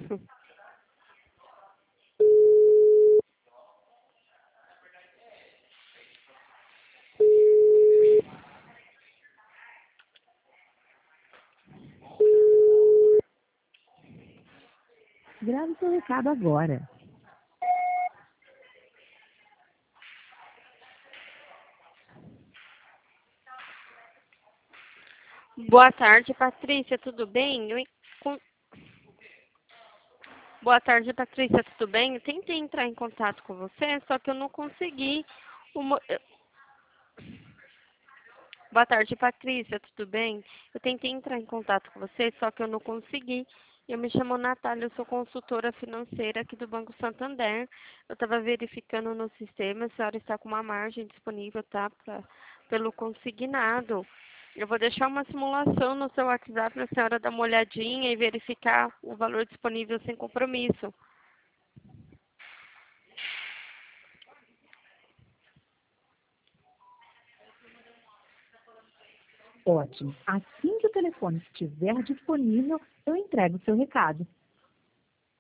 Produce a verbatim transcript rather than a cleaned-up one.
Grave seu recado agora. Boa tarde, Patrícia, tudo bem? Eu... en- com- Boa tarde, Patrícia, tudo bem? Eu tentei entrar em contato com você, só que eu não consegui. o mo- eu- Boa tarde, Patrícia, tudo bem? Eu tentei entrar em contato com você, só que eu não consegui. Eu me chamo Natália, eu sou consultora financeira aqui do Banco Santander. Eu estava verificando no sistema, a senhora está com uma margem disponível, tá? Pra, pelo consignado. Eu vou deixar uma simulação no seu WhatsApp para a senhora dar uma olhadinha e verificar o valor disponível sem compromisso. Ótimo. Assim que o telefone estiver disponível, eu entrego o seu recado.